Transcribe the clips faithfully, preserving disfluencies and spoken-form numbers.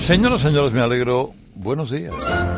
Señoras, señores, me alegro. Buenos días.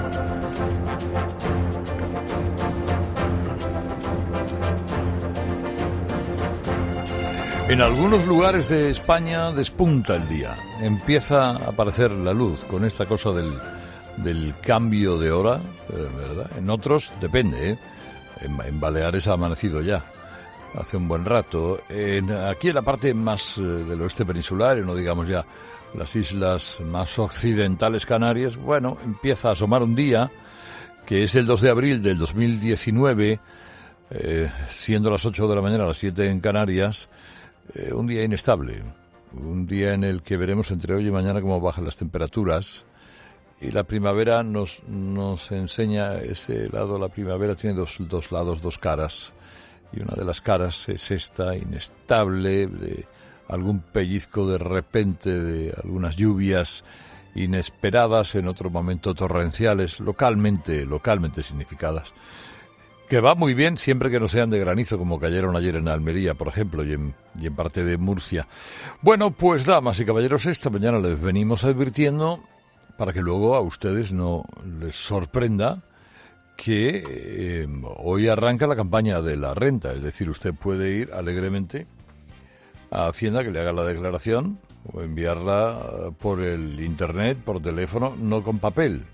En algunos lugares de España despunta el día. Empieza a aparecer la luz con esta cosa del, del cambio de hora, ¿verdad? En otros depende, ¿eh? En, en Baleares ha amanecido ya, hace un buen rato. En, aquí en la parte más eh, del oeste peninsular, no digamos ya las islas más occidentales Canarias, bueno, empieza a asomar un día, que es el dos de abril del dos mil diecinueve, eh, siendo las ocho de la mañana, las siete en Canarias, eh, un día inestable, un día en el que veremos entre hoy y mañana cómo bajan las temperaturas, y la primavera nos, nos enseña ese lado. La primavera tiene dos, dos lados, dos caras, y una de las caras es esta, inestable, de algún pellizco de repente, de algunas lluvias inesperadas, en otro momento torrenciales, localmente, localmente significadas, que va muy bien siempre que no sean de granizo, como cayeron ayer en Almería, por ejemplo, y en, y en parte de Murcia. Bueno, pues damas y caballeros, esta mañana les venimos advirtiendo, para que luego a ustedes no les sorprenda, que eh, hoy arranca la campaña de la renta, es decir, usted puede ir alegremente a Hacienda que le haga la declaración o enviarla por el internet, por teléfono, no con papel.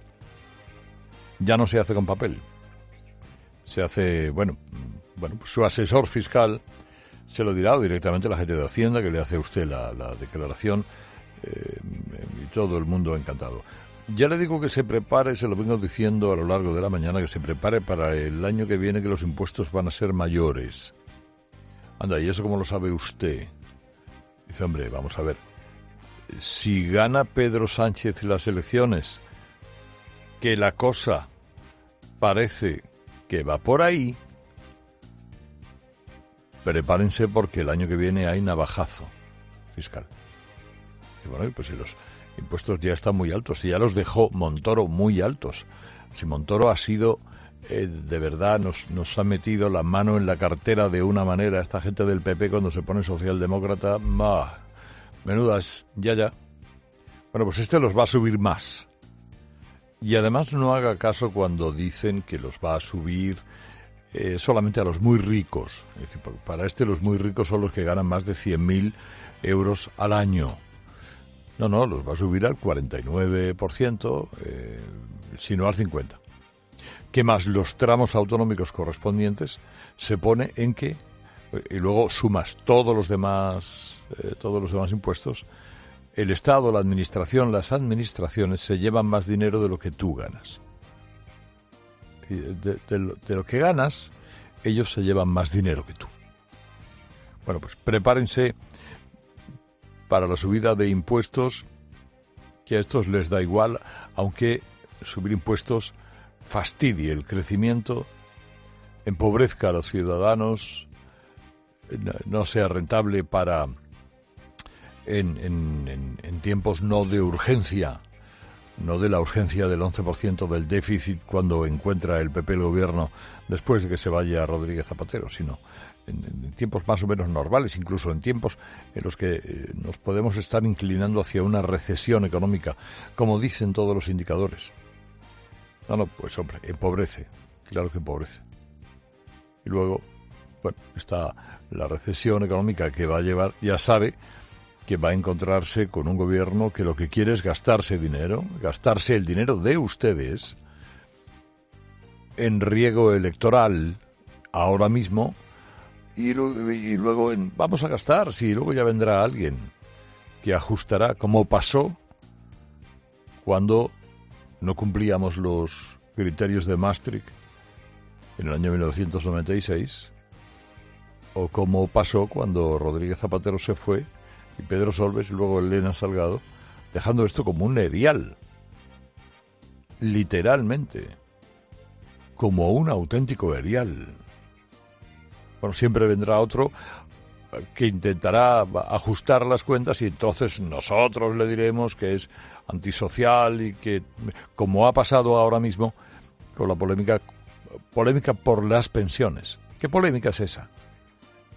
Ya no se hace con papel. Se hace, bueno, bueno, pues su asesor fiscal se lo dirá, o directamente la gente de Hacienda que le hace a usted la, la declaración, eh, y todo el mundo encantado. Ya le digo que se prepare, se lo vengo diciendo a lo largo de la mañana, que se prepare para el año que viene, que los impuestos van a ser mayores. Anda, ¿y eso cómo lo sabe usted? Dice, hombre, vamos a ver. Si gana Pedro Sánchez las elecciones, que la cosa parece que va por ahí, prepárense porque el año que viene hay navajazo fiscal. Dice, bueno, pues si los impuestos ya están muy altos, si ya los dejó Montoro muy altos, si Montoro ha sido... Eh, de verdad nos, nos ha metido la mano en la cartera de una manera esta gente del P P cuando se pone socialdemócrata, bah, menudas, ya ya. Bueno, pues este los va a subir más. Y además no haga caso cuando dicen que los va a subir eh, solamente a los muy ricos. Es decir, para este los muy ricos son los que ganan más de cien mil euros al año. No, no, los va a subir al cuarenta y nueve por ciento, eh, si no al cincuenta por ciento. Que más los tramos autonómicos correspondientes se pone en que, y luego sumas todos los demás eh, todos los demás impuestos, el Estado, la administración, las administraciones se llevan más dinero de lo que tú ganas. De, de, de, lo, de lo que ganas, ellos se llevan más dinero que tú. Bueno, pues prepárense para la subida de impuestos, que a estos les da igual, aunque subir impuestos fastidie el crecimiento, empobrezca a los ciudadanos, no sea rentable para en, en, en, en tiempos no de urgencia, no de la urgencia del once por ciento del déficit cuando encuentra el P P el gobierno después de que se vaya Rodríguez Zapatero, sino en, en tiempos más o menos normales, incluso en tiempos en los que nos podemos estar inclinando hacia una recesión económica, como dicen todos los indicadores. No, no, pues hombre, empobrece, claro que empobrece. Y luego, bueno, está la recesión económica que va a llevar, ya sabe que va a encontrarse con un gobierno que lo que quiere es gastarse dinero, gastarse el dinero de ustedes en riego electoral ahora mismo, y, lo, y luego en, vamos a gastar, sí, luego ya vendrá alguien que ajustará, como pasó cuando no cumplíamos los criterios de Maastricht en el año mil novecientos noventa y seis, o como pasó cuando Rodríguez Zapatero se fue y Pedro Solbes y luego Elena Salgado, dejando esto como un erial, literalmente, como un auténtico erial. Bueno, siempre vendrá otro que intentará ajustar las cuentas y entonces nosotros le diremos que es antisocial y que, como ha pasado ahora mismo con la polémica polémica por las pensiones. ¿Qué polémica es esa?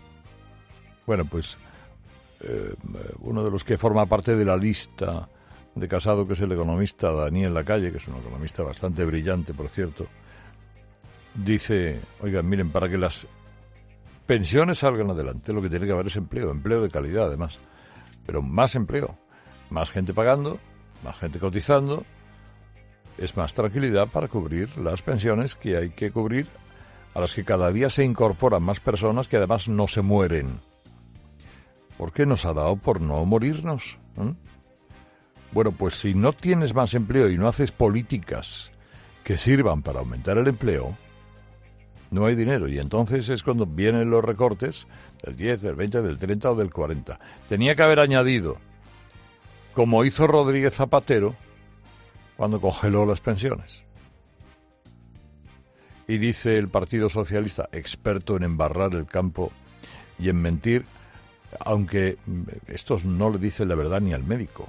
Bueno, pues eh, uno de los que forma parte de la lista de Casado, que es el economista Daniel Lacalle, que es un economista bastante brillante, por cierto, dice, oigan, miren, para que las pensiones salgan adelante, lo que tiene que haber es empleo, empleo de calidad además, pero más empleo, más gente pagando, más gente cotizando, es más tranquilidad para cubrir las pensiones que hay que cubrir, a las que cada día se incorporan más personas que además no se mueren. ¿Por qué nos ha dado por no morirnos? ¿Eh? Bueno, pues si no tienes más empleo y no haces políticas que sirvan para aumentar el empleo, no hay dinero, y entonces es cuando vienen los recortes del diez, del veinte, del treinta o del cuarenta. Tenía que haber añadido, como hizo Rodríguez Zapatero cuando congeló las pensiones. Y dice el Partido Socialista, experto en embarrar el campo y en mentir, aunque estos no le dicen la verdad ni al médico,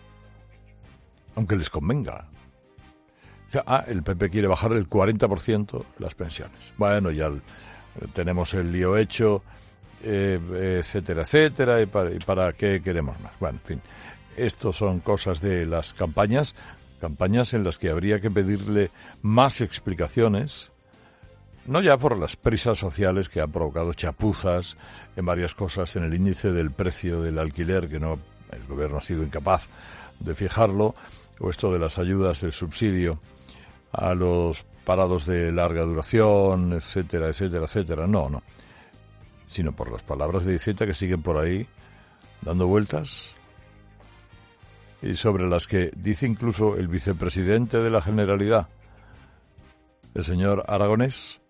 aunque les convenga. O sea, ah, el P P quiere bajar el cuarenta por ciento las pensiones. Bueno, ya tenemos el lío hecho, eh, etcétera, etcétera, y para, y para qué queremos más. Bueno, en fin, estos son cosas de las campañas, campañas en las que habría que pedirle más explicaciones, no ya por las prisas sociales que han provocado chapuzas en varias cosas, en el índice del precio del alquiler, que no el gobierno ha sido incapaz de fijarlo, o esto de las ayudas, el subsidio a los parados de larga duración, etcétera, etcétera, etcétera. No, no. Sino por las palabras de Iceta que siguen por ahí dando vueltas, y sobre las que dice incluso el vicepresidente de la Generalidad, el señor Aragonés,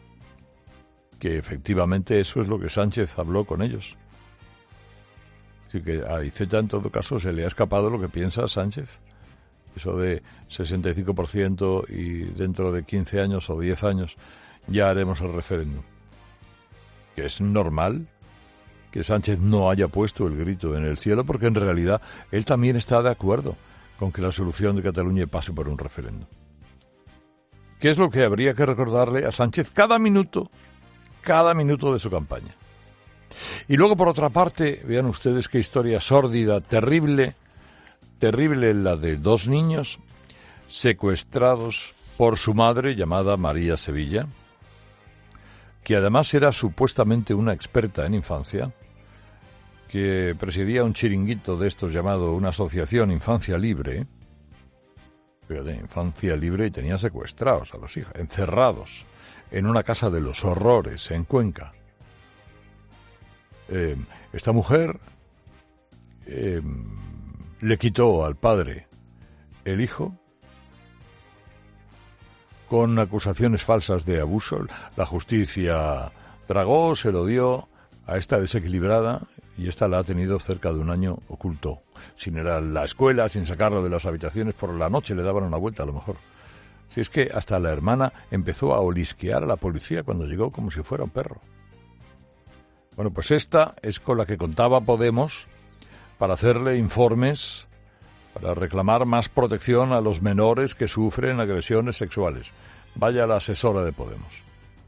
que efectivamente eso es lo que Sánchez habló con ellos. Así que a Iceta en todo caso se le ha escapado lo que piensa Sánchez. Eso de sesenta y cinco por ciento y dentro de quince años o diez años ya haremos el referéndum. Que es normal que Sánchez no haya puesto el grito en el cielo, porque en realidad él también está de acuerdo con que la solución de Cataluña pase por un referéndum. ¿Qué es lo que habría que recordarle a Sánchez cada minuto, cada minuto de su campaña? Y luego, por otra parte, vean ustedes qué historia sórdida, terrible, terrible la de dos niños secuestrados por su madre, llamada María Sevilla, que además era supuestamente una experta en infancia, que presidía un chiringuito de estos llamado una asociación Infancia Libre, fíjate, Infancia Libre, y tenía secuestrados a los hijos, encerrados en una casa de los horrores en Cuenca. Eh, esta mujer eh, le quitó al padre el hijo con acusaciones falsas de abuso. La justicia tragó, se lo dio a esta desequilibrada, y esta la ha tenido cerca de un año oculto, sin ir a la escuela, sin sacarlo de las habitaciones. Por la noche le daban una vuelta a lo mejor. Si es que hasta la hermana empezó a olisquear a la policía cuando llegó como si fuera un perro. Bueno, pues esta es con la que contaba Podemos para hacerle informes, para reclamar más protección a los menores que sufren agresiones sexuales. Vaya la asesora de Podemos,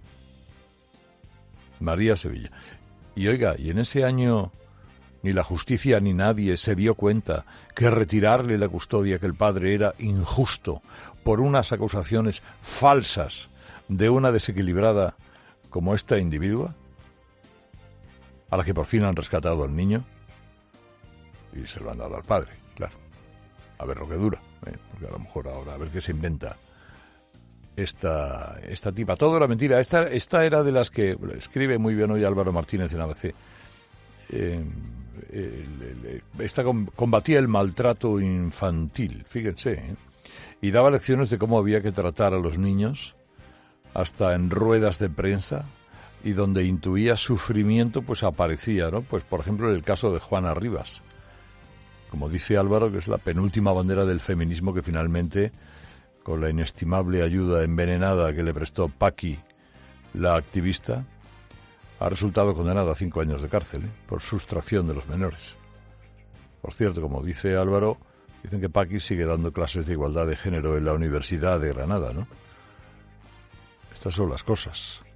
María Sevilla. Y oiga, y en ese año ni la justicia ni nadie se dio cuenta que retirarle la custodia que el padre era injusto por unas acusaciones falsas de una desequilibrada como esta individua, a la que por fin han rescatado al niño y se lo han dado al padre, claro. A ver lo que dura, ¿eh? Porque a lo mejor ahora a ver qué se inventa esta, esta tipa. Todo era mentira. Esta, esta era de las que escribe muy bien hoy Álvaro Martínez en A B C. Eh, el, el, esta combatía el maltrato infantil, fíjense, ¿eh? Y daba lecciones de cómo había que tratar a los niños, hasta en ruedas de prensa, y donde intuía sufrimiento, pues aparecía, ¿no? Pues por ejemplo en el caso de Juana Rivas, como dice Álvaro, que es la penúltima bandera del feminismo que finalmente, con la inestimable ayuda envenenada que le prestó Paqui, la activista, ha resultado condenada a cinco años de cárcel, ¿eh? Por sustracción de los menores. Por cierto, como dice Álvaro, dicen que Paqui sigue dando clases de igualdad de género en la Universidad de Granada, ¿no? Estas son las cosas.